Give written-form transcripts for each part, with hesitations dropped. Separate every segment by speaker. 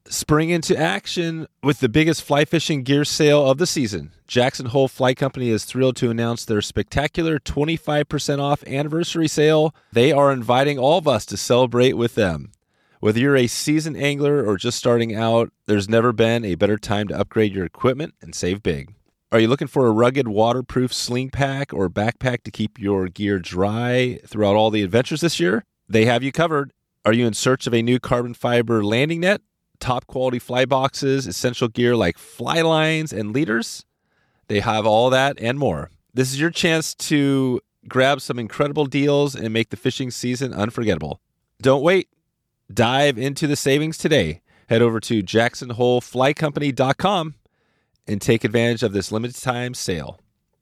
Speaker 1: Spring into action with the biggest fly fishing gear sale of the season. Jackson Hole Fly Company is thrilled to announce their spectacular 25% off anniversary sale. They are inviting all of us to celebrate with them. Whether you're a seasoned angler or just starting out, there's never been a better time to upgrade your equipment and save big. Are you looking for a rugged, waterproof sling pack or backpack to keep your gear dry throughout all the adventures this year? They have you covered. Are you in search of a new carbon fiber landing net, top quality fly boxes, essential gear like fly lines and leaders? They have all that and more. This is your chance to grab some incredible deals and make the fishing season unforgettable. Don't wait. Dive into the savings today. Head over to jacksonholeflycompany.com and take advantage of this limited time sale.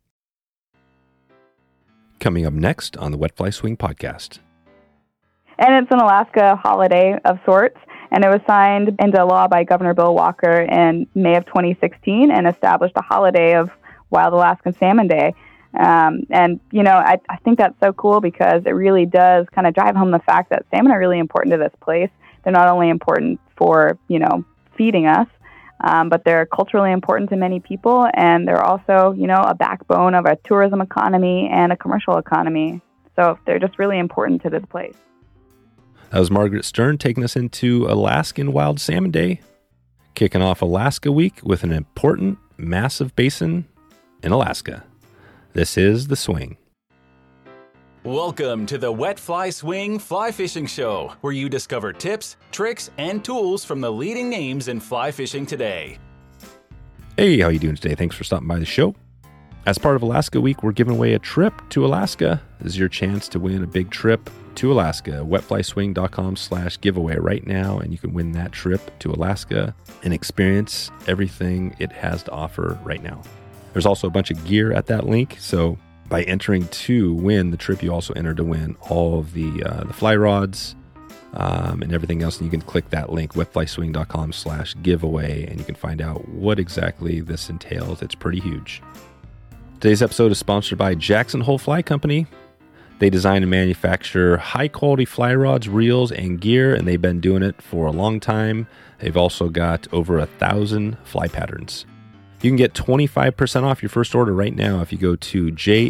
Speaker 1: Coming up next on the Wet Fly Swing podcast.
Speaker 2: And it's an Alaska holiday of sorts, and it was signed into law by Governor Bill Walker in May of 2016 and established a holiday of Wild Alaskan Salmon Day. And, you know, I think that's so cool because it really does kind of drive home the fact that salmon are really important to this place. They're not only important for, you know, feeding us, but they're culturally important to many people. And they're also, you know, a backbone of a tourism economy and a commercial economy. So they're just really important to this place.
Speaker 1: That was Margaret Stern taking us into Alaskan Wild Salmon Day, kicking off Alaska Week with an important, massive basin in Alaska. This is The Swing.
Speaker 3: Welcome to the Wet Fly Swing Fly Fishing Show, where you discover tips, tricks, and tools from the leading names in fly fishing today.
Speaker 1: Hey, how you doing today? Thanks for stopping by the show. As part of Alaska Week, we're giving away a trip to Alaska. This is your chance to win a big trip to Alaska. Wetflyswing.com/giveaway right now, and you can win that trip to Alaska and experience everything it has to offer right now. There's also a bunch of gear at that link, so by entering to win the trip, you also enter to win all of the fly rods and everything else. And you can click that link, wetflyswing.com/giveaway, and you can find out what exactly this entails. It's pretty huge. Today's episode is sponsored by Jackson Hole Fly Company. They design and manufacture high-quality fly rods, reels, and gear, and they've been doing it for a long time. They've also got over 1,000 fly patterns. You can get 25% off your first order right now if you go to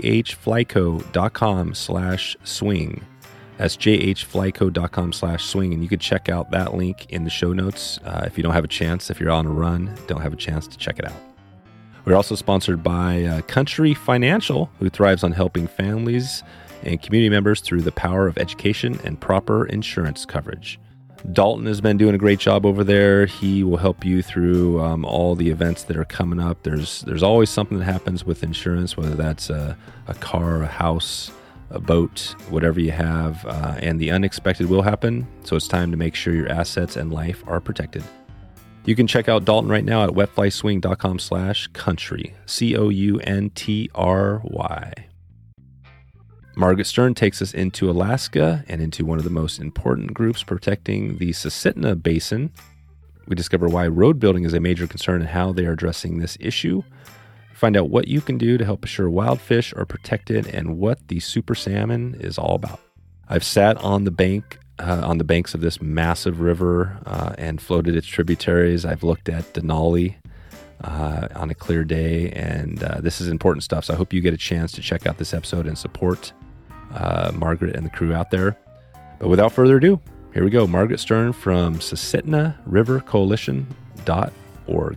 Speaker 1: jhflyco.com/swing. That's jhflyco.com/swing, and you can check out that link in the show notes if you don't have a chance, if you're on a run, don't have a chance to check it out. We're also sponsored by Country Financial, who thrives on helping families and community members through the power of education and proper insurance coverage. Dalton has been doing a great job over there. He will help you through all the events that are coming up. There's always something that happens with insurance, whether that's a car, a house, a boat, whatever you have, and the unexpected will happen. So it's time to make sure your assets and life are protected. You can check out Dalton right now at wetflyswing.com/country, COUNTRY. Margaret Stern takes us into Alaska and into one of the most important groups protecting the Susitna Basin. We discover why road building is a major concern and how they are addressing this issue. Find out what you can do to help assure wild fish are protected and what the super salmon is all about. I've sat on the banks of this massive river and floated its tributaries. I've looked at Denali on a clear day, and this is important stuff. So I hope you get a chance to check out this episode and support Margaret and the crew out there. But without further ado, here we go. Margaret Stern from SusitnaRiverCoalition.org.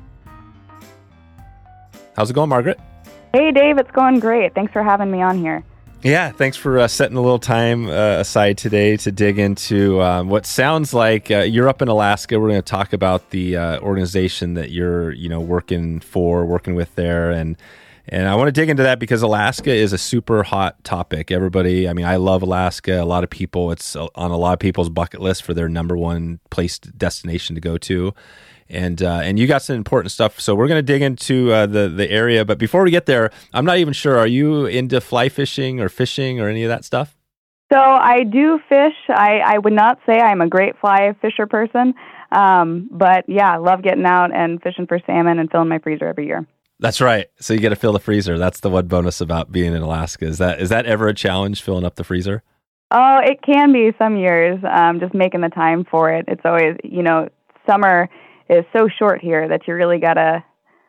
Speaker 1: How's it going, Margaret?
Speaker 2: Hey, Dave, it's going great. Thanks for having me on here.
Speaker 1: Yeah, thanks for setting a little time aside today to dig into what sounds like you're up in Alaska. We're going to talk about the organization that you're, working with there, and I want to dig into that because Alaska is a super hot topic. Everybody, I love Alaska. A lot of people, it's on a lot of people's bucket list for their number one destination to go to. And you got some important stuff. So we're going to dig into the area. But before we get there, I'm not even sure. Are you into fly fishing or any of that stuff?
Speaker 2: So I do fish. I would not say I'm a great fly fisher person. But yeah, I love getting out and fishing for salmon and filling my freezer every year.
Speaker 1: That's right. So you get to fill the freezer. That's the one bonus about being in Alaska. Is that ever a challenge, filling up the freezer?
Speaker 2: Oh, it can be some years, just making the time for it. It's always, summer is so short here that you really gotta.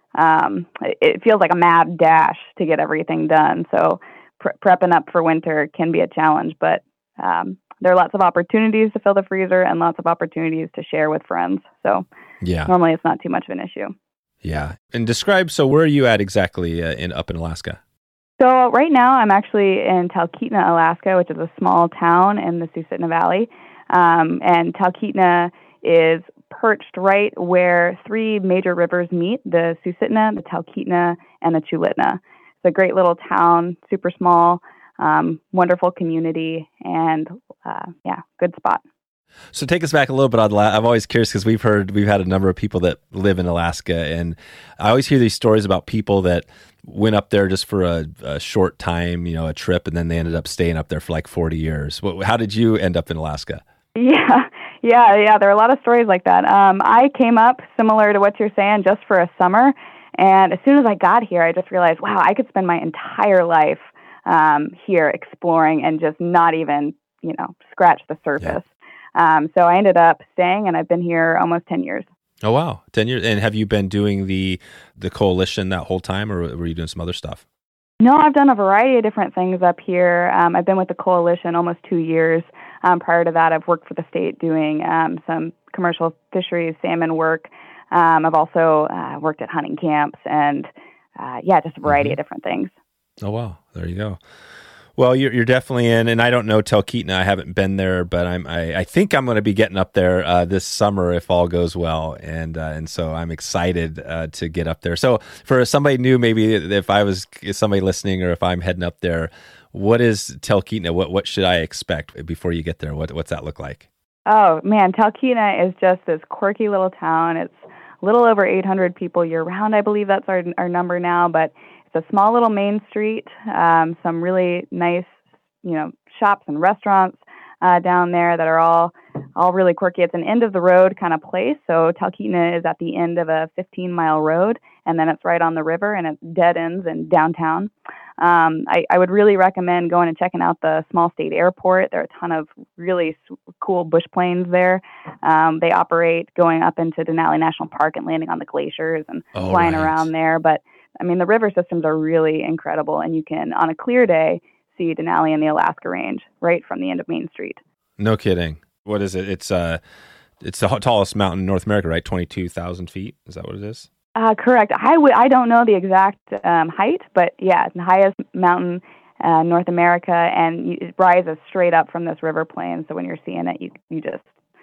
Speaker 2: It feels like a mad dash to get everything done. So prepping up for winter can be a challenge, but there are lots of opportunities to fill the freezer and lots of opportunities to share with friends. So normally it's not too much of an issue.
Speaker 1: Yeah. And describe, so where are you at exactly up in Alaska?
Speaker 2: So right now I'm actually in Talkeetna, Alaska, which is a small town in the Susitna Valley. And Talkeetna is perched right where three major rivers meet, the Susitna, the Talkeetna, and the Chulitna. It's a great little town, super small, wonderful community, and good spot.
Speaker 1: So take us back a little bit on I'm always curious because we've had a number of people that live in Alaska, and I always hear these stories about people that went up there just for a short time, a trip, and then they ended up staying up there for like 40 years. How did you end up in Alaska?
Speaker 2: Yeah. There are a lot of stories like that. I came up similar to what you're saying, just for a summer, and as soon as I got here, I just realized, wow, I could spend my entire life here exploring and just not even, scratch the surface. Yeah. So I ended up staying, and I've been here almost 10 years.
Speaker 1: Oh, wow. 10 years. And have you been doing the coalition that whole time, or were you doing some other stuff?
Speaker 2: No, I've done a variety of different things up here. I've been with the coalition almost 2 years. Prior to that, I've worked for the state doing some commercial fisheries, salmon work. I've also worked at hunting camps and, just a variety of different things.
Speaker 1: Oh, wow. There you go. Well, you're definitely in, and I don't know Talkeetna. I haven't been there, but I think I'm going to be getting up there this summer if all goes well, and so I'm excited to get up there. So for somebody new, maybe if somebody listening, or if I'm heading up there, what is Talkeetna? What should I expect before you get there? What's that look like?
Speaker 2: Oh man, Talkeetna is just this quirky little town. It's a little over 800 people year round. I believe that's our number now, but it's a small little main street, some really nice, shops and restaurants down there that are all really quirky. It's an end of the road kind of place. So Talkeetna is at the end of a 15-mile road, and then it's right on the river, and it dead ends in downtown. I would really recommend going and checking out the small state airport. There are a ton of really cool bush planes there. They operate going up into Denali National Park and landing on the glaciers and flying around there. But the river systems are really incredible, and you can, on a clear day, see Denali and the Alaska Range right from the end of Main Street.
Speaker 1: No kidding. What is it? It's the tallest mountain in North America, right? 22,000 feet. Is that what it is?
Speaker 2: Correct. I don't know the exact height, but yeah, it's the highest mountain in North America, and it rises straight up from this river plain. So when you're seeing it, you just,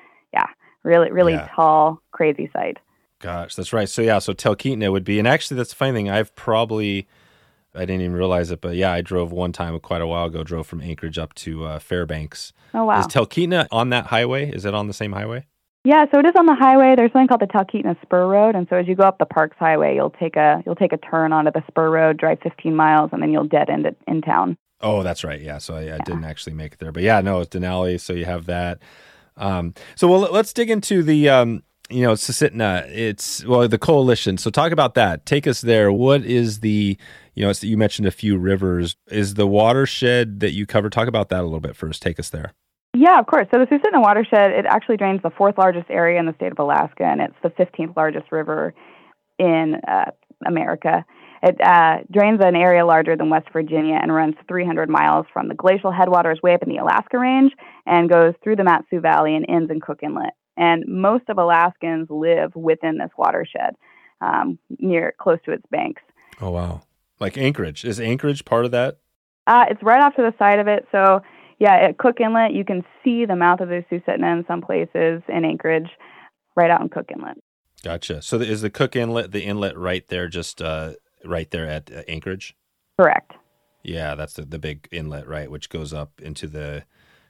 Speaker 2: really tall, crazy sight.
Speaker 1: Gosh, that's right. So Talkeetna would be, and actually that's the funny thing, I didn't even realize it, but I drove one time quite a while ago, drove from Anchorage up to Fairbanks.
Speaker 2: Oh, wow.
Speaker 1: Is Talkeetna on that highway? Is it on the same highway?
Speaker 2: Yeah, so it is on the highway. There's something called the Talkeetna Spur Road, and so as you go up the Parks Highway, you'll take a turn onto the Spur Road, drive 15 miles, and then you'll dead end it in town. Oh,
Speaker 1: that's right. Yeah, so I didn't actually make it there, but it's Denali, so you have that. Let's dig into the Susitna. It's the coalition. So talk about that. Take us there. What is the you mentioned a few rivers. Is the watershed that you cover? Talk about that a little bit first. Take us there.
Speaker 2: Yeah, of course. So the Susitna watershed, it actually drains the fourth largest area in the state of Alaska, and it's the 15th largest river in America. It drains an area larger than West Virginia and runs 300 miles from the glacial headwaters way up in the Alaska Range and goes through the Mat-Su Valley and ends in Cook Inlet. And most of Alaskans live within this watershed, close to its banks.
Speaker 1: Oh, wow. Like Anchorage. Is Anchorage part of that?
Speaker 2: It's right off to the side of it. So, at Cook Inlet, you can see the mouth of the Susitna in some places in Anchorage, right out in Cook Inlet.
Speaker 1: Gotcha. So is the Cook Inlet, the inlet right there, just right there at Anchorage?
Speaker 2: Correct.
Speaker 1: Yeah, that's the big inlet, right, which goes up into the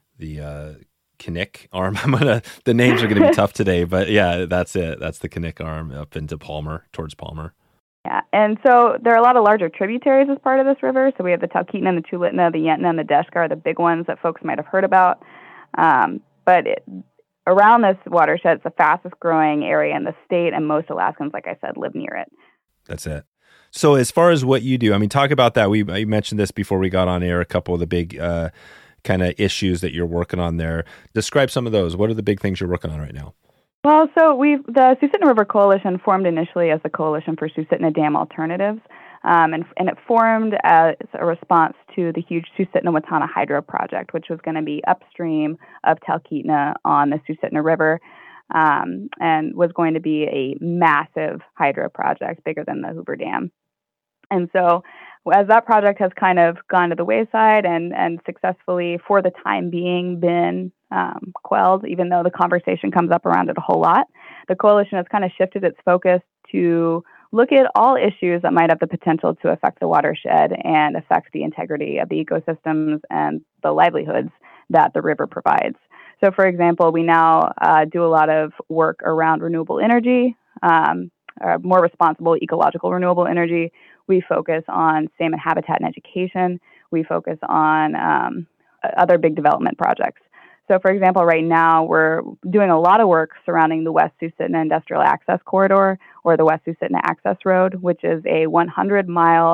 Speaker 1: Knik arm. The names are gonna be tough today, but that's it. That's the Knik arm up into Palmer, towards Palmer.
Speaker 2: Yeah, and so there are a lot of larger tributaries as part of this river. So we have the Talkeetna and the Chulitna, the Yentna and the Deshka are the big ones that folks might have heard about. But around this watershed, it's the fastest growing area in the state, and most Alaskans, like I said, live near it.
Speaker 1: That's it. So as far as what you do, talk about that. I mentioned this before we got on air, a couple of the big kind of issues that you're working on there. Describe some of those. What are the big things you're working on right now?
Speaker 2: Well, so the Susitna River Coalition formed initially as the Coalition for Susitna Dam Alternatives, and it formed as a response to the huge Susitna-Watana Hydro Project, which was going to be upstream of Talkeetna on the Susitna River, and was going to be a massive hydro project, bigger than the Hoover Dam. And so as that project has kind of gone to the wayside and successfully, for the time being, been quelled, even though the conversation comes up around it a whole lot, the coalition has kind of shifted its focus to look at all issues that might have the potential to affect the watershed and affect the integrity of the ecosystems and the livelihoods that the river provides. So, for example, we now do a lot of work around renewable energy, more responsible ecological renewable energy. We focus on salmon habitat and education. We focus on other big development projects. So, for example, right now we're doing a lot of work surrounding the West Susitna Industrial Access Corridor, or the West Susitna Access Road, which is a 100-mile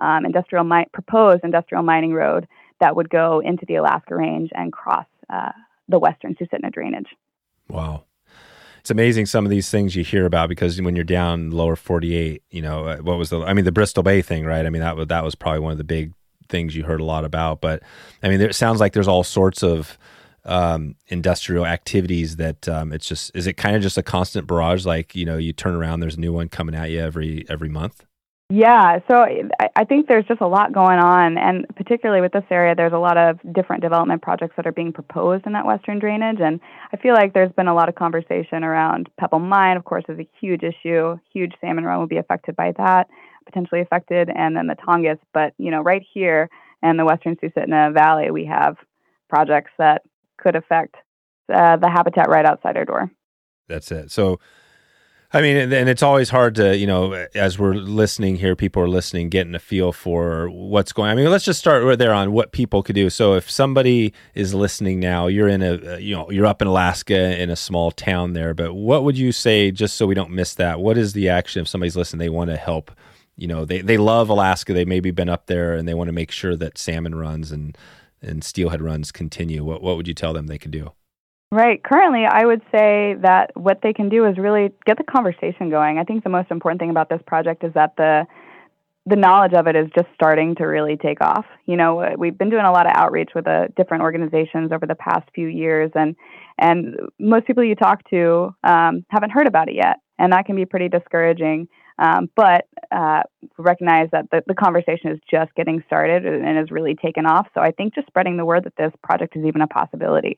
Speaker 2: proposed industrial mining road that would go into the Alaska Range and cross the Western Susitna drainage.
Speaker 1: Wow. It's amazing some of these things you hear about, because when you're down lower 48, what was the Bristol Bay thing, right? I mean, that was probably one of the big things you heard a lot about. But I mean, it sounds like there's all sorts of industrial activities that is it kind of just a constant barrage? Like, you turn around, there's a new one coming at you every month?
Speaker 2: Yeah, so I think there's just a lot going on, and particularly with this area, there's a lot of different development projects that are being proposed in that western drainage, and I feel like there's been a lot of conversation around Pebble Mine, of course, is a huge issue. Huge salmon run will be affected by that, potentially affected, and then the Tongass. But, right here in the western Susitna Valley, we have projects that could affect the habitat right outside our door.
Speaker 1: That's it. So, I mean, and it's always hard to, as we're listening here, people are listening, getting a feel for what's going on. I mean, let's just start right there on what people could do. So if somebody is listening now, you're you're up in Alaska in a small town there, but what would you say, just so we don't miss that, what is the action if somebody's listening, they want to help, they love Alaska, they maybe been up there and they want to make sure that salmon runs and steelhead runs continue. What would you tell them they could do?
Speaker 2: Right. Currently, I would say that what they can do is really get the conversation going. I think the most important thing about this project is that the knowledge of it is just starting to really take off. We've been doing a lot of outreach with different organizations over the past few years, and most people you talk to haven't heard about it yet, and that can be pretty discouraging. But recognize that the conversation is just getting started and has really taken off. So I think just spreading the word that this project is even a possibility.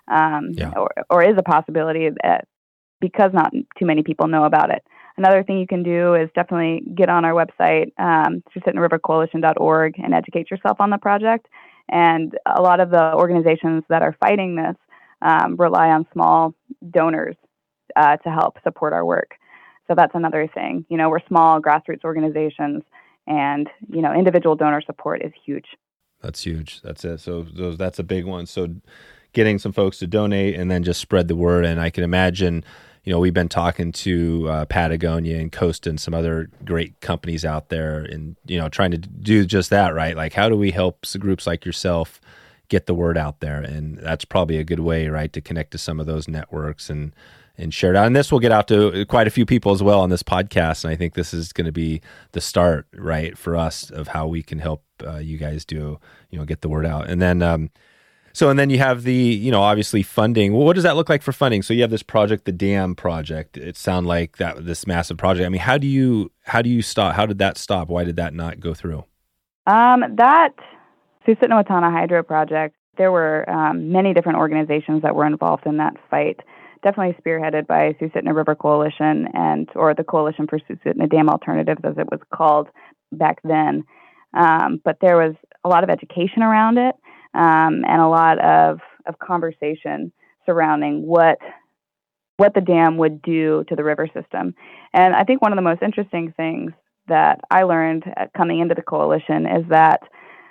Speaker 2: Or is a possibility, because not too many people know about it. Another thing you can do is definitely get on our website, SusitnaRiverCoalition.org, and educate yourself on the project. And a lot of the organizations that are fighting this rely on small donors to help support our work. So that's another thing. We're small grassroots organizations, and individual donor support is huge.
Speaker 1: That's huge. That's it. So that's a big one. So getting some folks to donate and then just spread the word. And I can imagine, we've been talking to Patagonia and Costa and some other great companies out there and, trying to do just that, right? Like, how do we help groups like yourself get the word out there? And that's probably a good way, right, to connect to some of those networks and share it out. And this will get out to quite a few people as well on this podcast. And I think this is going to be the start, right, for us of how we can help you guys do, get the word out. And then, and then you have the, obviously funding. Well, what does that look like for funding? So you have this project, the dam project. It sounds like this massive project. I mean, how do you stop? How did that stop? Why did that not go through?
Speaker 2: That Susitna-Watana Hydro project, there were many different organizations that were involved in that fight. Definitely spearheaded by Susitna River Coalition or the Coalition for Susitna Dam Alternatives, as it was called back then. But there was a lot of education around it. And a lot of conversation surrounding what the dam would do to the river system. And I think one of the most interesting things that I learned coming into the coalition is that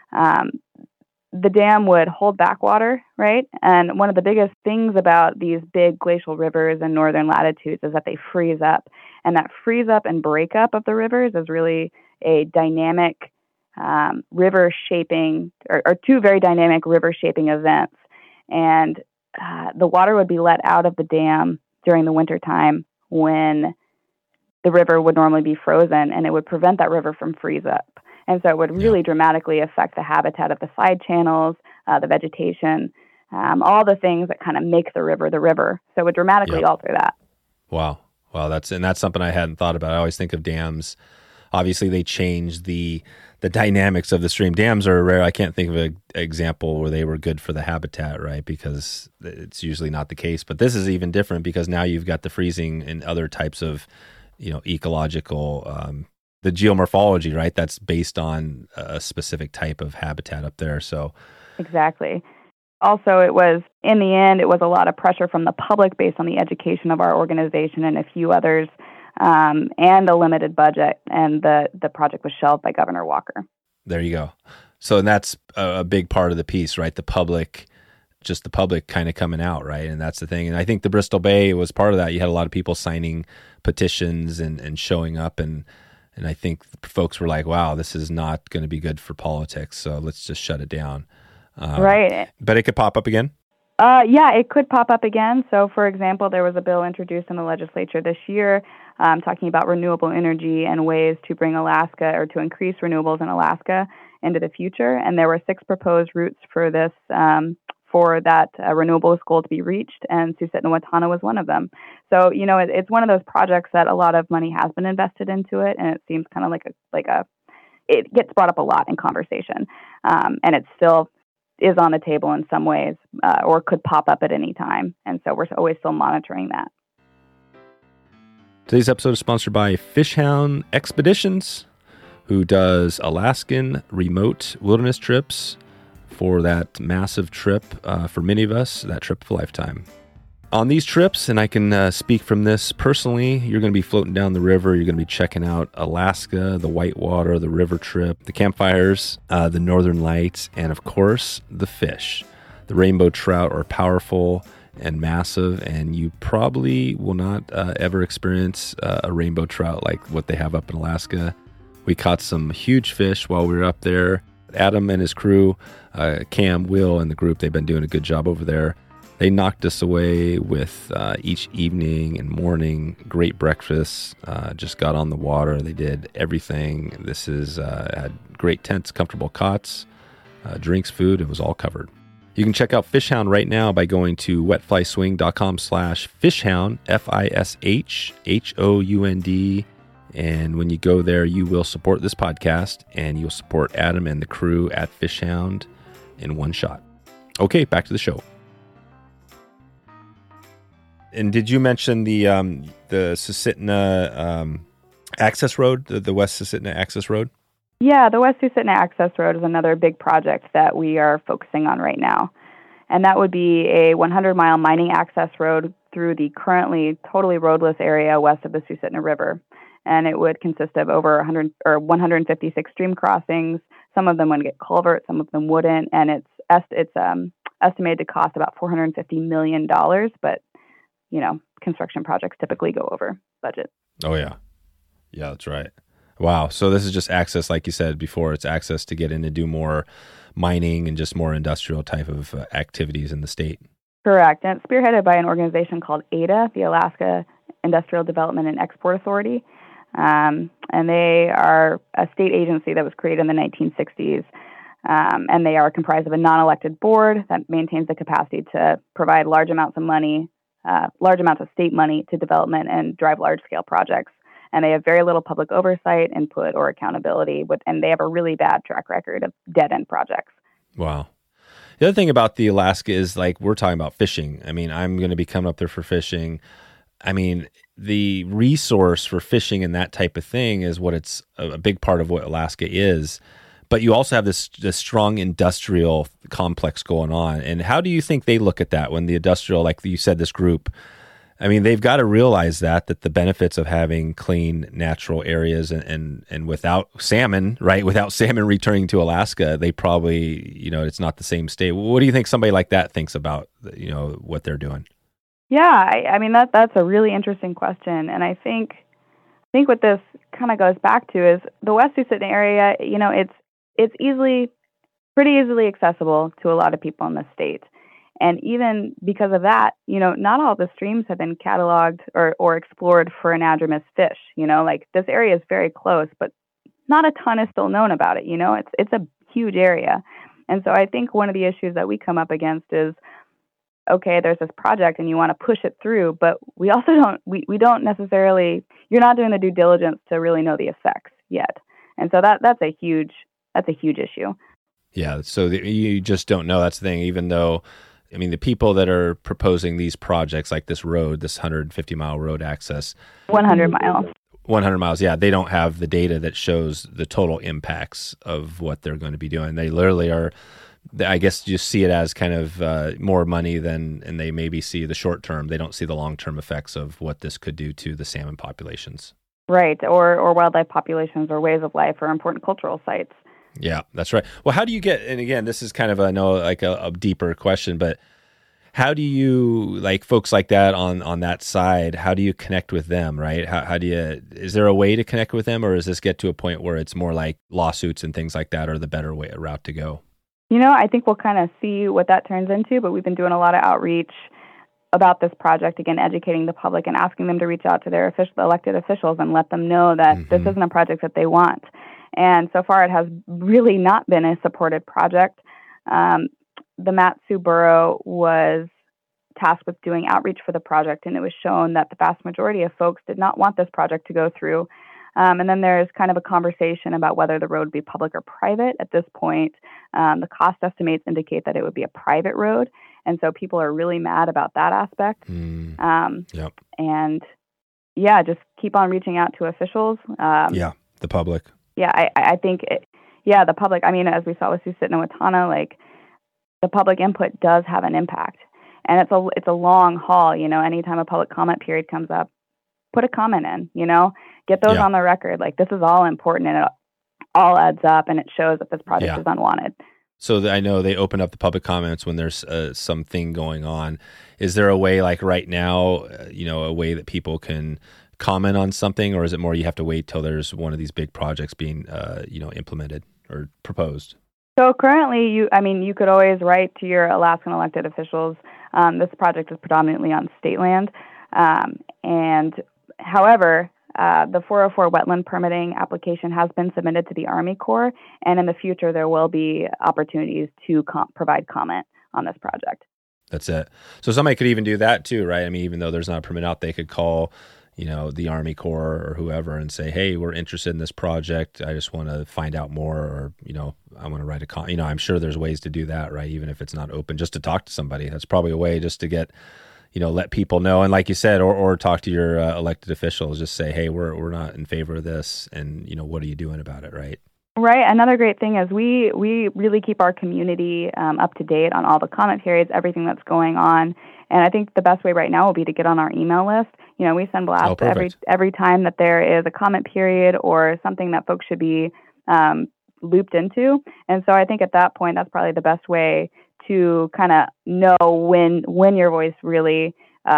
Speaker 2: the dam would hold back water, right? And one of the biggest things about these big glacial rivers in northern latitudes is that they freeze up. And that freeze up and break up of the rivers is really a dynamic river shaping, or two very dynamic river shaping events. And the water would be let out of the dam during the wintertime when the river would normally be frozen, and it would prevent that river from freeze up. And so it would really dramatically affect the habitat of the side channels, the vegetation, all the things that kind of make the river. So it would dramatically alter that.
Speaker 1: Wow. That's something I hadn't thought about. I always think of dams. Obviously, they change the dynamics of the stream. Dams are rare. I can't think of an example where they were good for the habitat, right? Because it's usually not the case. But this is even different because now you've got the freezing and other types of, ecological, the geomorphology, right? That's based on a specific type of habitat up there. So
Speaker 2: exactly. Also, in the end, it was a lot of pressure from the public based on the education of our organization and a few others, and a limited budget. And the project was shelved by Governor Walker.
Speaker 1: There you go. So that's a big part of the piece, right? The public kind of coming out, right? And that's the thing. And I think the Bristol Bay was part of that. You had a lot of people signing petitions and showing up. And I think folks were like, wow, this is not going to be good for politics. So let's just shut it down.
Speaker 2: Right.
Speaker 1: But it could pop up again?
Speaker 2: Yeah, it could pop up again. So, for example, there was a bill introduced in the legislature this year talking about renewable energy and ways to bring Alaska or to increase renewables in Alaska into the future. And there were 6 proposed routes for this, for that renewables goal to be reached, and Susitna-Watana was one of them. So, it's one of those projects that a lot of money has been invested into it, and it seems kind of it gets brought up a lot in conversation, and it still is on the table in some ways, or could pop up at any time. And so we're always still monitoring that.
Speaker 1: Today's episode is sponsored by Fishhound Expeditions, who does Alaskan remote wilderness trips for that massive trip for many of us, that trip of a lifetime. On these trips, and I can speak from this personally, you're going to be floating down the river. You're going to be checking out Alaska, the whitewater, the river trip, the campfires, the northern lights, and of course, the fish. The rainbow trout are powerful and massive, and you probably will not ever experience a rainbow trout like what they have up in Alaska. We caught some huge fish while we were up there. Adam and his crew, Cam, Will, and the group, they've been doing a good job over there. They knocked us away with each evening and morning, great breakfast, just got on the water. They did everything. This is had great tents, comfortable cots, drinks, food. It was all covered. You can check out Fishhound right now by going to wetflyswing.com/fishhound, FISHHOUND. And when you go there, you will support this podcast and you'll support Adam and the crew at Fishhound in one shot. Okay, back to the show. And did you mention the Susitna access road, the West Susitna access road?
Speaker 2: Yeah, the West Susitna access road is another big project that we are focusing on right now. And that would be a 100-mile mining access road through the currently totally roadless area west of the Susitna River. And it would consist of over 156 stream crossings. Some of them would get culverts, some of them wouldn't. And it's estimated to cost about $450 million, but construction projects typically go over budget.
Speaker 1: Oh, yeah. Yeah, that's right. Wow. So this is just access, like you said before, it's access to get in and do more mining and just more industrial type of activities in the state.
Speaker 2: Correct. And it's spearheaded by an organization called ADA, the Alaska Industrial Development and Export Authority. And they are a state agency that was created in the 1960s. And they are comprised of a non-elected board that maintains the capacity to provide large amounts of state money to development and drive large-scale projects. And they have very little public oversight, input, or accountability, and they have a really bad track record of dead-end projects.
Speaker 1: Wow. The other thing about the Alaska is, like, we're talking about fishing. I mean, I'm going to be coming up there for fishing. I mean, the resource for fishing and that type of thing is what it's a big part of what Alaska is. But you also have this strong industrial complex going on. And how do you think they look at that when the industrial, like you said, this group, I mean, they've got to realize that the benefits of having clean, natural areas and without salmon, right? Without salmon returning to Alaska, they probably, it's not the same state. What do you think somebody like that thinks about, what they're doing?
Speaker 2: Yeah, I mean, that's a really interesting question. And I think what this kind of goes back to is the West Susitna area, it's pretty easily accessible to a lot of people in the state. And even because of that, not all the streams have been cataloged or explored for anadromous fish. Like this area is very close, but not a ton is still known about it. It's a huge area. And so I think one of the issues that we come up against is, okay, there's this project and you want to push it through, but we also don't necessarily, you're not doing the due diligence to really know the effects yet. And so that's a huge issue.
Speaker 1: Yeah. So you just don't know. That's the thing, even though, the people that are proposing these projects like this road, this 150-mile road access.
Speaker 2: 100 miles.
Speaker 1: 100 miles, yeah. They don't have the data that shows the total impacts of what they're going to be doing. They literally are, I guess, you see it as kind of more money and they maybe see the short term. They don't see the long-term effects of what this could do to the salmon populations.
Speaker 2: Right, or wildlife populations or ways of life or important cultural sites.
Speaker 1: Yeah, that's right. Well, how do you get, and again, this is kind of a deeper question, but how do you, like folks like that on that side, how do you connect with them, right? How do you, is there a way to connect with them, or does this get to a point where it's more like lawsuits and things like that are the better route to go?
Speaker 2: I think we'll kind of see what that turns into, but we've been doing a lot of outreach about this project, again, educating the public and asking them to reach out to their elected officials and let them know that this isn't a project that they want. And so far, it has really not been a supported project. The Mat-Su Borough was tasked with doing outreach for the project, and it was shown that the vast majority of folks did not want this project to go through. And then there's kind of a conversation about whether the road would be public or private. At this point, the cost estimates indicate that it would be a private road. And so people are really mad about that aspect.
Speaker 1: Yep.
Speaker 2: And yeah, just keep on reaching out to officials.
Speaker 1: The public.
Speaker 2: Yeah, I think, the public, as we saw with Susitna-Wautanah, like the public input does have an impact. And it's a long haul, anytime a public comment period comes up, put a comment in, get those on the record. Like this is all important and it all adds up and it shows that this project is unwanted.
Speaker 1: So I know they open up the public comments when there's something going on. Is there a way, like right now, a way that people can comment on something, or is it more you have to wait till there's one of these big projects being, implemented or proposed?
Speaker 2: So currently, you could always write to your Alaskan elected officials. This project is predominantly on state land, and however, the 404 wetland permitting application has been submitted to the Army Corps, and in the future there will be opportunities to provide comment on this project.
Speaker 1: That's it. So somebody could even do that too, right? Even though there's not a permit out, they could call, the Army Corps or whoever and say, hey, we're interested in this project. I just want to find out more, or, I want to write a I'm sure there's ways to do that, right? Even if it's not open, just to talk to somebody. That's probably a way just to get, let people know. And like you said, or talk to your elected officials, just say, hey, we're not in favor of this. And, what are you doing about it, right?
Speaker 2: Right. Another great thing is we really keep our community up to date on all the comment periods, everything that's going on. And I think the best way right now will be to get on our email list. We send blasts every time that there is a comment period or something that folks should be looped into. And so I think at that point, that's probably the best way to kind of know when your voice really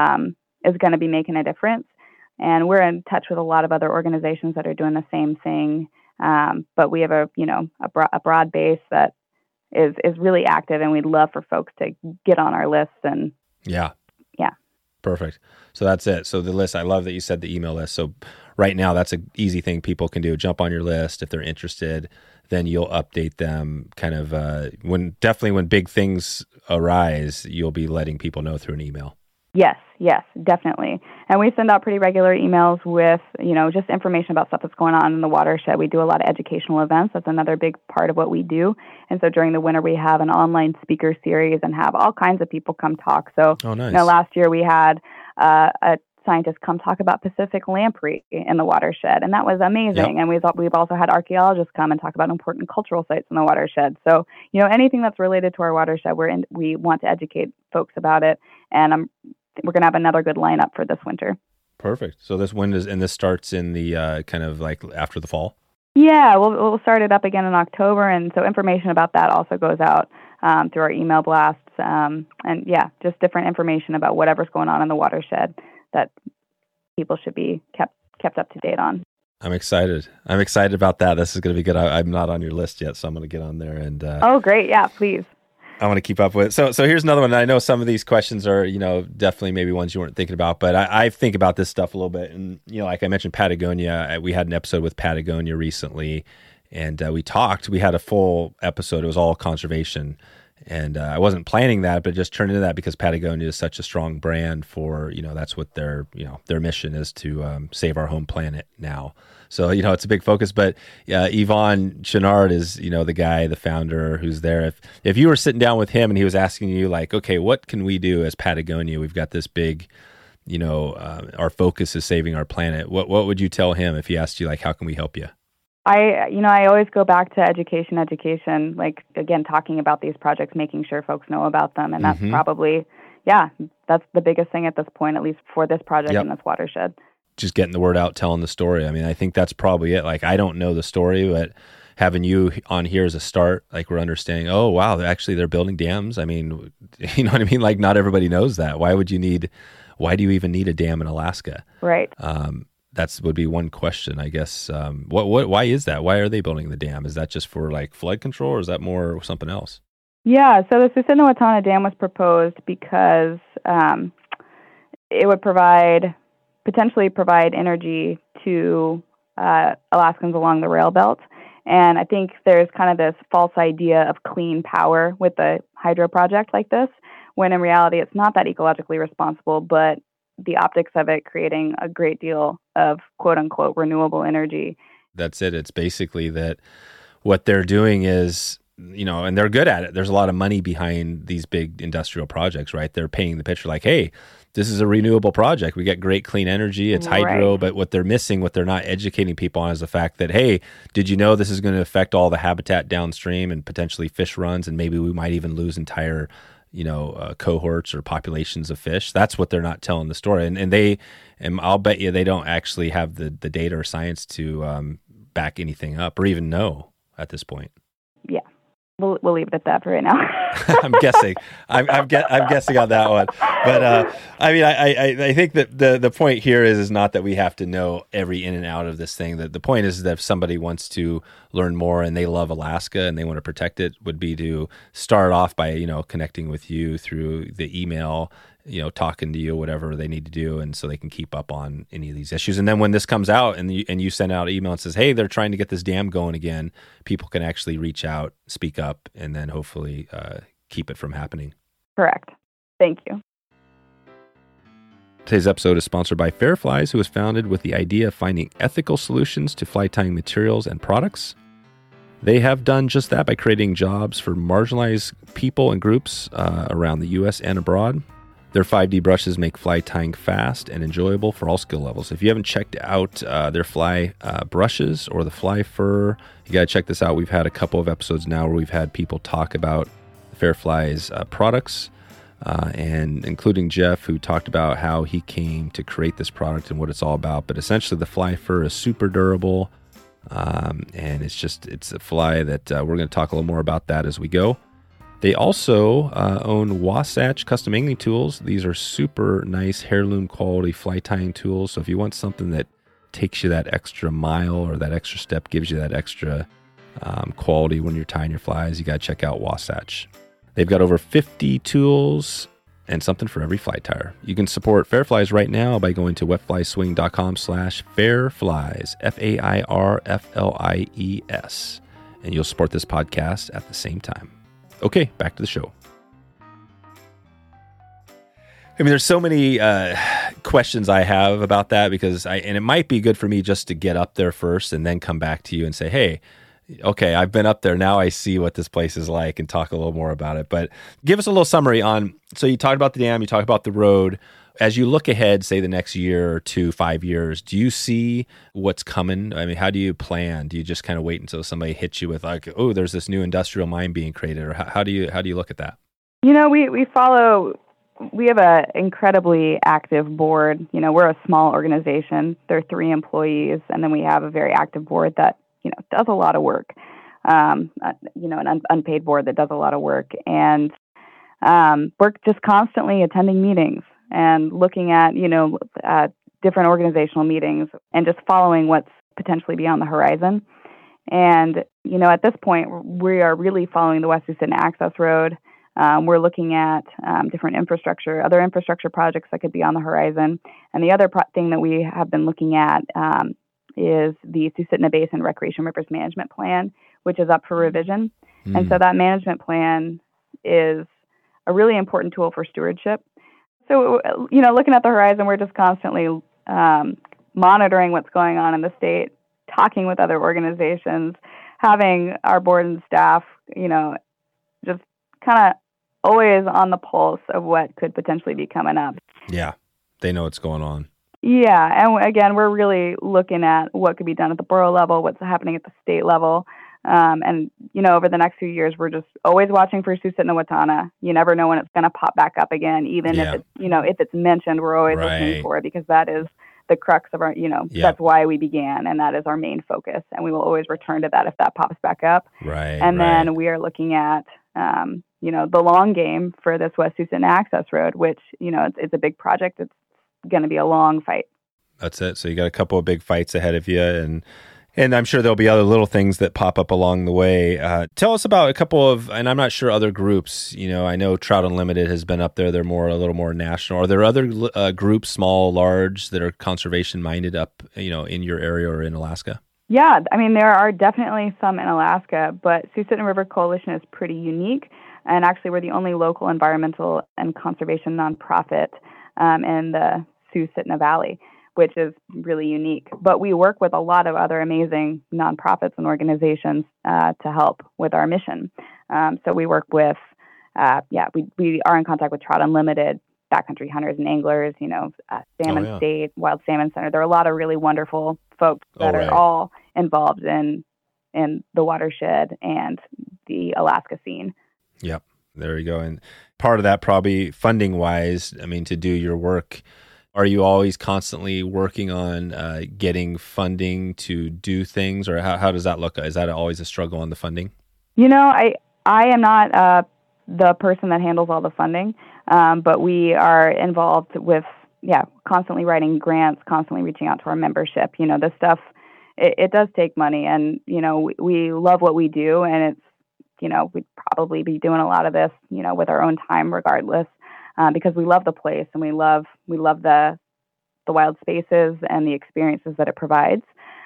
Speaker 2: is going to be making a difference. And we're in touch with a lot of other organizations that are doing the same thing. But we have a broad base that is really active, and we'd love for folks to get on our list. And
Speaker 1: yeah. Perfect. So that's it. So the list, I love that you said the email list. So right now, that's an easy thing people can do. Jump on your list if they're interested. Then you'll update them kind of when big things arise, you'll be letting people know through an email.
Speaker 2: Yes, definitely. And we send out pretty regular emails with, just information about stuff that's going on in the watershed. We do a lot of educational events. That's another big part of what we do. And so during the winter, we have an online speaker series and have all kinds of people come talk. So,
Speaker 1: nice.
Speaker 2: Last year we had a scientist come talk about Pacific lamprey in the watershed, and that was amazing. Yep. And we've also had archaeologists come and talk about important cultural sites in the watershed. So, anything that's related to our watershed, we want to educate folks about it. And we're going to have another good lineup for this winter.
Speaker 1: Perfect. So this starts in the kind of like after the fall?
Speaker 2: Yeah, we'll start it up again in October. And so information about that also goes out through our email blasts. Just different information about whatever's going on in the watershed that people should be kept up to date on.
Speaker 1: I'm excited about that. This is going to be good. I'm not on your list yet, so I'm going to get on there. And
Speaker 2: oh, great. Yeah, please.
Speaker 1: I want to keep up with it. So here's another one. I know some of these questions are, definitely maybe ones you weren't thinking about, but I think about this stuff a little bit. And, like I mentioned, Patagonia, we had an episode with Patagonia recently, and we had a full episode. It was all conservation. And I wasn't planning that, but it just turned into that because Patagonia is such a strong brand for, that's what their mission is, to save our home planet now. So, it's a big focus. But Yvon Chouinard is, the guy, the founder who's there. If you were sitting down with him and he was asking you like, okay, what can we do as Patagonia? We've got this big, our focus is saving our planet. What would you tell him if he asked you, like, how can we help you?
Speaker 2: I always go back to education, like, again, talking about these projects, making sure folks know about them. And that's probably, that's the biggest thing at this point, at least for this project in this watershed.
Speaker 1: Just getting the word out, telling the story. I mean, I think that's probably it. Like, I don't know the story, but having you on here as a start, like, we're understanding, oh, wow, they're building dams. I mean, you know what I mean? Like, not everybody knows that. Why do you even need a dam in Alaska?
Speaker 2: Right.
Speaker 1: That would be one question, I guess. Why is that? Why are they building the dam? Is that just for like flood control, or is that more something else?
Speaker 2: Yeah, so the Susitna-Wautana Dam was proposed because it would potentially provide energy to Alaskans along the rail belt. And I think there's kind of this false idea of clean power with a hydro project like this, when in reality it's not that ecologically responsible, but the optics of it creating a great deal of quote unquote renewable energy.
Speaker 1: That's it. It's basically that what they're doing is, and they're good at it. There's a lot of money behind these big industrial projects, right? They're painting the picture like, hey, this is a renewable project. We get great clean energy. It's hydro, but what they're missing, what they're not educating people on, is the fact that, hey, did you know this is going to affect all the habitat downstream and potentially fish runs, and maybe we might even lose entire cohorts or populations of fish. That's what they're not telling the story. And I'll bet you they don't actually have the data or science to back anything up or even know at this point.
Speaker 2: Yeah. We'll leave it at that for right now.
Speaker 1: I'm guessing. I'm guessing on that one. But I think that the point here is not that we have to know every in and out of this thing. That the point is that if somebody wants to learn more and they love Alaska and they want to protect it, would be to start off by connecting with you through the email, talking to you, whatever they need to do, and so they can keep up on any of these issues. And then when this comes out and you send out an email and says, hey, they're trying to get this dam going again, people can actually reach out, speak up, and then hopefully keep it from happening.
Speaker 2: Correct. Thank you.
Speaker 1: Today's episode is sponsored by Fairflies, who was founded with the idea of finding ethical solutions to fly tying materials and products. They have done just that by creating jobs for marginalized people and groups around the U.S. and abroad. Their 5D brushes make fly tying fast and enjoyable for all skill levels. If you haven't checked out their fly brushes or the fly fur, you got to check this out. We've had a couple of episodes now where we've had people talk about Fairfly's products, and including Jeff, who talked about how he came to create this product and what it's all about. But essentially, the fly fur is super durable, and it's a fly that we're going to talk a little more about that as we go. They also own Wasatch Custom Angling Tools. These are super nice heirloom quality fly tying tools. So if you want something that takes you that extra mile or that extra step, gives you that extra quality when you're tying your flies, you got to check out Wasatch. They've got over 50 tools and something for every fly tyer. You can support Fairflies right now by going to wetflyswing.com/fairflies, FAIRFLIES, and you'll support this podcast at the same time. Okay, back to the show. I mean, there's so many questions I have about that and it might be good for me just to get up there first and then come back to you and say, hey, okay, I've been up there. Now I see what this place is like and talk a little more about it. But give us a little summary on, so you talked about the dam, you talked about the road. As you look ahead, say the next year or 2, 5 years, do you see what's coming? I mean, how do you plan? Do you just kind of wait until somebody hits you with like, oh, there's this new industrial mine being created? Or how do you look at that?
Speaker 2: We have an incredibly active board. We're a small organization. There are 3 employees, and then we have a very active board that, does a lot of work. An unpaid board that does a lot of work. And we're just constantly attending meetings and looking at, different organizational meetings and just following what's potentially beyond the horizon. And, at this point, we are really following the West Susitna Access Road. We're looking at different other infrastructure projects that could be on the horizon. And the other thing that we have been looking at is the Susitna Basin Recreation Rivers Management Plan, which is up for revision. And so that management plan is a really important tool for stewardship. So, looking at the horizon, we're just constantly monitoring what's going on in the state, talking with other organizations, having our board and staff, just kind of always on the pulse of what could potentially be coming up.
Speaker 1: Yeah, they know what's going on.
Speaker 2: Yeah, and again, we're really looking at what could be done at the borough level, what's happening at the state level. And, over the next few years, we're just always watching for Susitna Watana. You never know when it's going to pop back up again, even if it's, if it's mentioned, we're always listening for it, because that is the crux of our, that's why we began, and that is our main focus. And we will always return to that if that pops back up. Then we are looking at, the long game for this West Susitna Access Road, which, it's a big project. It's going to be a long fight.
Speaker 1: That's it. So you got a couple of big fights ahead of you, and I'm sure there'll be other little things that pop up along the way. Tell us about a couple of, and I'm not sure other groups. I know Trout Unlimited has been up there. They're a little more national. Are there other groups, small, large, that are conservation minded up, in your area or in Alaska?
Speaker 2: Yeah, I mean, there are definitely some in Alaska, but Susitna River Coalition is pretty unique. And actually, we're the only local environmental and conservation nonprofit in the Susitna Valley, which is really unique. But we work with a lot of other amazing nonprofits and organizations to help with our mission. So we work with, we are in contact with Trout Unlimited, Backcountry Hunters and Anglers, Salmon State, Wild Salmon Center. There are a lot of really wonderful folks that are all involved in the watershed and the Alaska scene.
Speaker 1: Yep, there you go. And part of that probably funding-wise, to do your work, are you always constantly working on getting funding to do things, or how does that look? Is that always a struggle on the funding?
Speaker 2: I am not the person that handles all the funding, but we are involved with, constantly writing grants, constantly reaching out to our membership. This stuff, it does take money, and, we love what we do, and it's, we'd probably be doing a lot of this, with our own time regardless. Because we love the place, and we love the wild spaces and the experiences that it provides.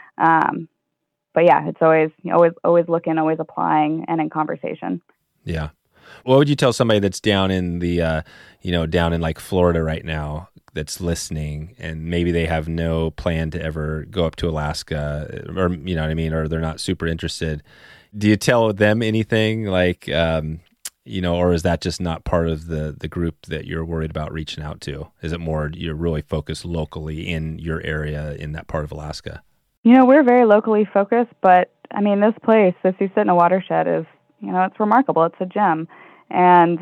Speaker 2: But yeah, it's always looking, always applying, and in conversation.
Speaker 1: Yeah. What would you tell somebody that's down in the down in like Florida right now, that's listening, and maybe they have no plan to ever go up to Alaska, or or they're not super interested? Do you tell them anything like? Or is that just not part of the group that you're worried about reaching out to? Is it more you're really focused locally in your area in that part of Alaska?
Speaker 2: We're very locally focused, but this place, the Susitna watershed, is, it's remarkable. It's a gem. And,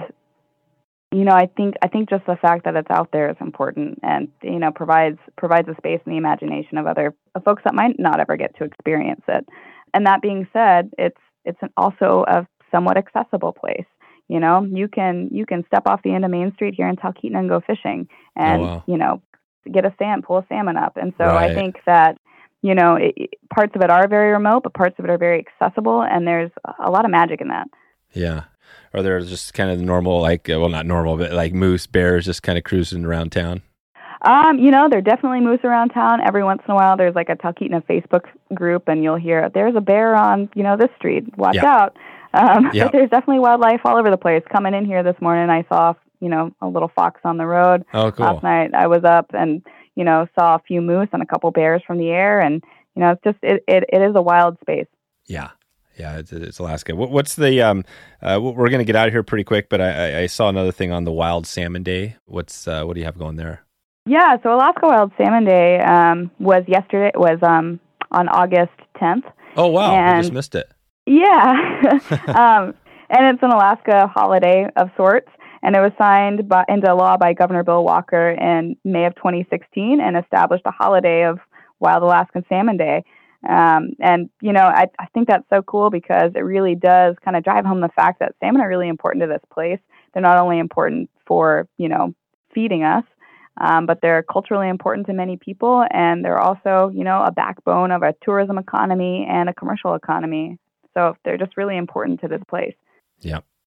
Speaker 2: I think just the fact that it's out there is important, and, provides a space in the imagination of other folks that might not ever get to experience it. And that being said, it's also a somewhat accessible place. You can step off the end of Main Street here in Talkeetna and go fishing, and pull a salmon up. And so I think that parts of it are very remote, but parts of it are very accessible, and there's a lot of magic in that.
Speaker 1: Yeah. Are there just kind of normal, not normal, but like moose, bears just kind of cruising around town?
Speaker 2: There are definitely moose around town. Every once in a while, there's like a Talkeetna Facebook group, and you'll hear there's a bear on this street. Watch out. But there's definitely wildlife all over the place. Coming in here this morning, I saw, a little fox on the road.
Speaker 1: Oh, cool.
Speaker 2: Last night I was up and, saw a few moose and a couple bears from the air. And, it's just, it is a wild space.
Speaker 1: Yeah. Yeah. It's Alaska. What's the, we're going to get out of here pretty quick, but I saw another thing on the Wild Salmon Day. What do you have going there? Yeah.
Speaker 2: So Alaska Wild Salmon Day, was on August 10th.
Speaker 1: Oh, wow. I just missed it.
Speaker 2: Yeah. And it's an Alaska holiday of sorts. And it was signed into law by Governor Bill Walker in May of 2016 and established a holiday of Wild Alaskan Salmon Day. And, I think that's so cool because it really does kind of drive home the fact that salmon are really important to this place. They're not only important for, feeding us, but they're culturally important to many people. And they're also, a backbone of a tourism economy and a commercial economy. So they're just really important to this place.
Speaker 1: Yeah.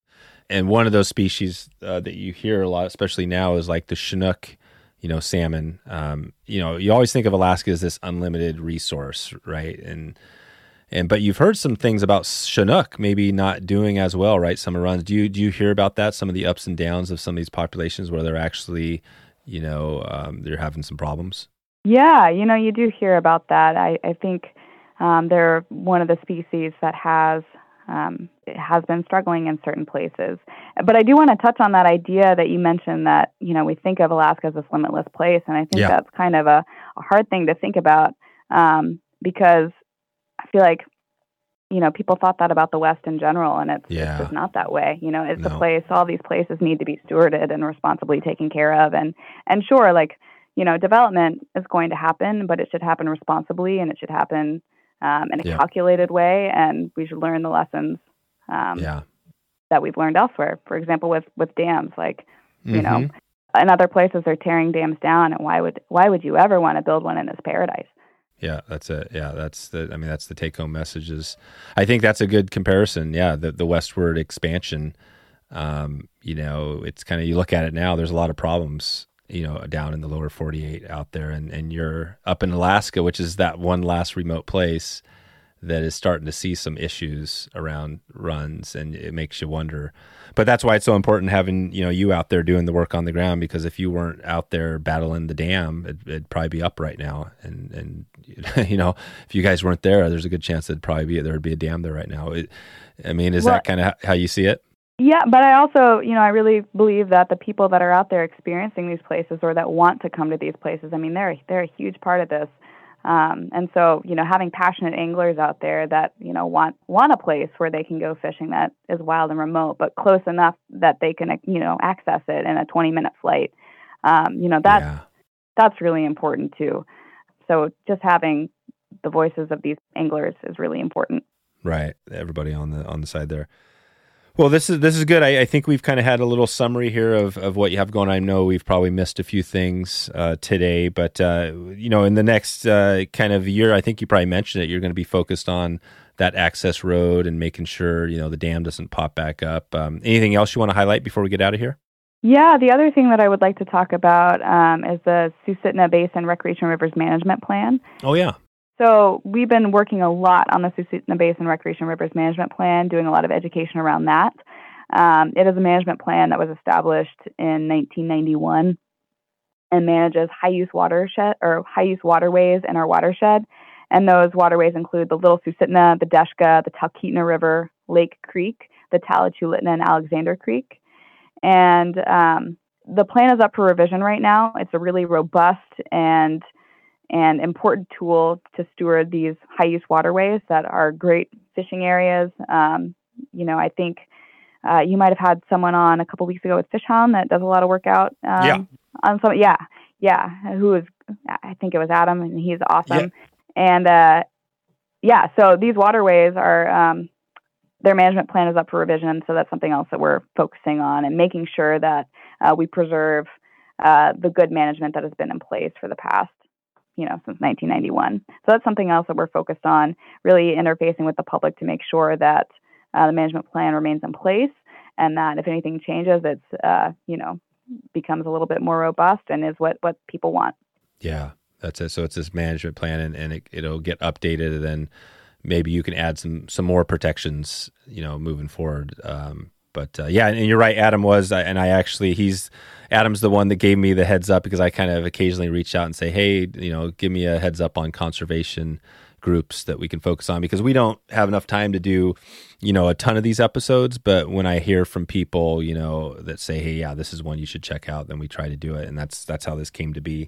Speaker 1: And one of those species that you hear a lot, especially now, is like the Chinook, salmon. You always think of Alaska as this unlimited resource, right? But you've heard some things about Chinook maybe not doing as well, right? Summer runs. Do you hear about that? Some of the ups and downs of some of these populations where they're actually, they're having some problems.
Speaker 2: Yeah, you do hear about that. I think they're one of the species that has been struggling in certain places. But I do want to touch on that idea that you mentioned that, we think of Alaska as this limitless place. And I think that's kind of a hard thing to think about because I feel like, people thought that about the West in general, and it's just not that way. It's a place, all these places need to be stewarded and responsibly taken care of. And sure, development is going to happen, but it should happen responsibly, and it should happen in a calculated way, and we should learn the lessons that we've learned elsewhere. For example, with dams, in other places they're tearing dams down, and why would you ever want to build one in this paradise?
Speaker 1: Yeah, that's it. Yeah, that's the take-home message is, I think that's a good comparison. Yeah, the westward expansion, it's kind of, you look at it now, there's a lot of problems, down in the lower 48 out there, and you're up in Alaska, which is that one last remote place that is starting to see some issues around runs, and it makes you wonder. But that's why it's so important having, you out there doing the work on the ground, because if you weren't out there battling the dam, it'd probably be up right now. And if you guys weren't there, there's a good chance there'd be a dam there right now. Is that kind of how you see it?
Speaker 2: Yeah, but I also, I really believe that the people that are out there experiencing these places or that want to come to these places, they're a huge part of this. And so, having passionate anglers out there that, want a place where they can go fishing that is wild and remote, but close enough that they can, access it in a 20-minute flight. That's really important too. So just having the voices of these anglers is really important.
Speaker 1: Right. Everybody on the side there. Well, this is good. I think we've kind of had a little summary here of what you have going on. I know we've probably missed a few things today, but in the next kind of year, I think you probably mentioned it, you're going to be focused on that access road and making sure the dam doesn't pop back up. Anything else you want to highlight before we get out of here?
Speaker 2: Yeah, the other thing that I would like to talk about is the Susitna Basin Recreation Rivers Management Plan.
Speaker 1: Oh yeah.
Speaker 2: So we've been working a lot on the Susitna Basin Recreation Rivers Management Plan, doing a lot of education around that. It is a management plan that was established in 1991 and manages high-use waterways in our watershed. And those waterways include the Little Susitna, the Deshka, the Talkeetna River, Lake Creek, the Talachulitna, and Alexander Creek. And the plan is up for revision right now. It's a really robust and important tool to steward these high-use waterways that are great fishing areas. I think you might have had someone on a couple weeks ago with Fish Hound that does a lot of work out. On some, who is, I think it was Adam, and he's awesome. Yeah. And so these waterways are, their management plan is up for revision. So that's something else that we're focusing on and making sure that we preserve the good management that has been in place for the past, since 1991. So that's something else that we're focused on, really interfacing with the public to make sure that the management plan remains in place, and that if anything changes, it's, becomes a little bit more robust and is what people want. Yeah,
Speaker 1: that's it. So it's this management plan, and it'll get updated, and then maybe you can add some more protections, moving forward. And you're right. Adam was, and Adam's the one that gave me the heads up, because I kind of occasionally reach out and say, hey, give me a heads up on conservation groups that we can focus on, because we don't have enough time to do, a ton of these episodes. But when I hear from people, that say, hey, yeah, this is one you should check out, then we try to do it. And that's how this came to be.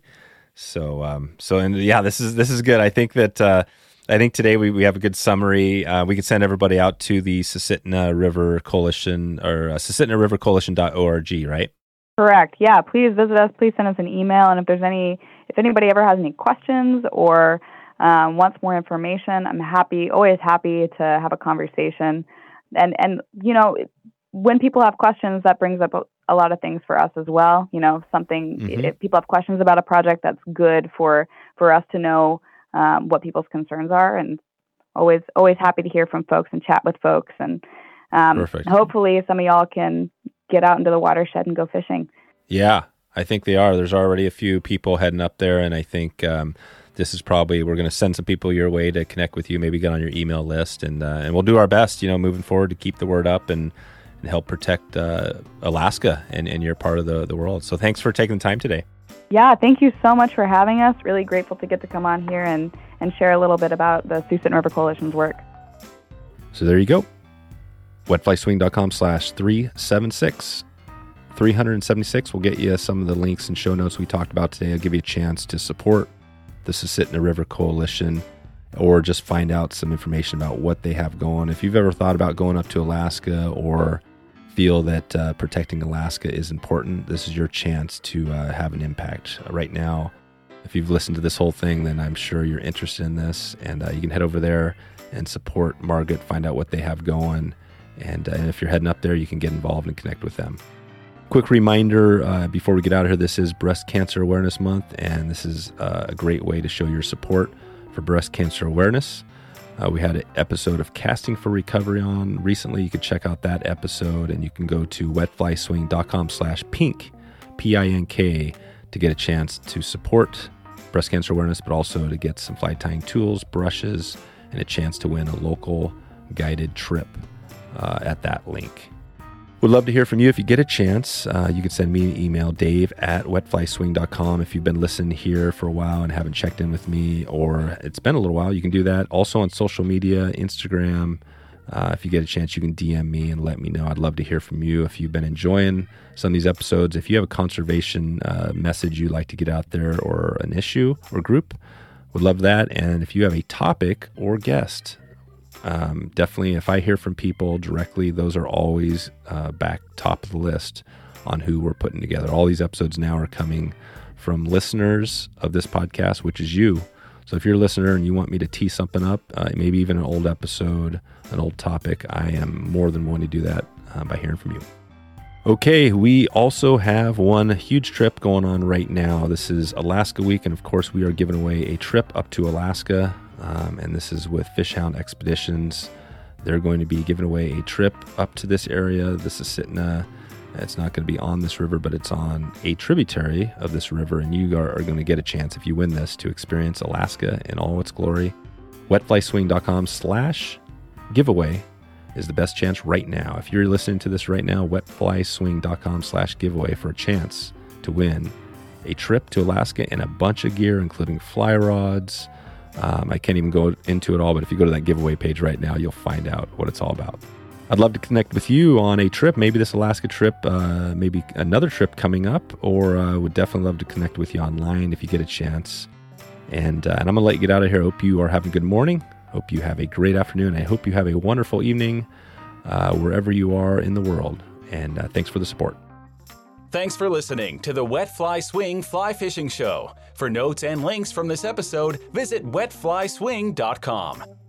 Speaker 1: This is good. I think that, I think today we have a good summary. We can send everybody out to the Susitna River Coalition, or susitnarivercoalition.org, right?
Speaker 2: Correct. Yeah. Please visit us. Please send us an email. And if anybody ever has any questions or wants more information, I'm always happy to have a conversation. And when people have questions, that brings up a lot of things for us as well. If people have questions about a project, that's good for us to know what people's concerns are, and always happy to hear from folks and chat with folks. And
Speaker 1: Perfect.
Speaker 2: Hopefully some of y'all can get out into the watershed and go fishing.
Speaker 1: Yeah, I think they are. There's already a few people heading up there, and I think this is probably, we're going to send some people your way to connect with you, maybe get on your email list, and we'll do our best, moving forward to keep the word up and help protect Alaska and your part of the world. So thanks for taking the time today.
Speaker 2: Yeah, thank you so much for having us. Really grateful to get to come on here and share a little bit about the Suisun River Coalition's work.
Speaker 1: So there you go. wetflyswing.com/376. 376 will get you some of the links and show notes we talked about today. I'll give you a chance to support the Susitna River Coalition or just find out some information about what they have going. If you've ever thought about going up to Alaska or feel that protecting Alaska is important, this is your chance to have an impact. Right now, if you've listened to this whole thing, then I'm sure you're interested in this, and you can head over there and support Margaret, find out what they have going, and if you're heading up there, you can get involved and connect with them. Quick reminder before we get out of here, this is Breast Cancer Awareness Month, and this is a great way to show your support for breast cancer awareness. We had an episode of Casting for Recovery on recently. You can check out that episode, and you can go to wetflyswing.com/pink, PINK, to get a chance to support breast cancer awareness, but also to get some fly tying tools, brushes, and a chance to win a local guided trip at that link. Would love to hear from you. If you get a chance, you can send me an email, dave@wetflyswing.com. If you've been listening here for a while and haven't checked in with me, or it's been a little while, you can do that. Also on social media, Instagram. If you get a chance, you can DM me and let me know. I'd love to hear from you if you've been enjoying some of these episodes. If you have a conservation message you'd like to get out there, or an issue or group, would love that. And if you have a topic or guest, definitely, if I hear from people directly, those are always back top of the list on who we're putting together. All these episodes now are coming from listeners of this podcast, which is you. So if you're a listener and you want me to tee something up, maybe even an old episode, an old topic, I am more than willing to do that by hearing from you. Okay, we also have one huge trip going on right now. This is Alaska Week, and of course we are giving away a trip up to Alaska. And this is with Fishhound Expeditions. They're going to be giving away a trip up to this area, the Susitna. It's not going to be on this river, but it's on a tributary of this river, and you are going to get a chance, if you win this, to experience Alaska in all its glory. wetflyswing.com/giveaway is the best chance right now. If you're listening to this right now, wetflyswing.com/giveaway for a chance to win a trip to Alaska and a bunch of gear, including fly rods. I can't even go into it all, but if you go to that giveaway page right now, you'll find out what it's all about. I'd love to connect with you on a trip, maybe this Alaska trip, maybe another trip coming up, or would definitely love to connect with you online if you get a chance. And I'm going to let you get out of here. I hope you are having a good morning. Hope you have a great afternoon. I hope you have a wonderful evening wherever you are in the world. And thanks for the support.
Speaker 3: Thanks for listening to the Wet Fly Swing Fly Fishing Show. For notes and links from this episode, visit wetflyswing.com.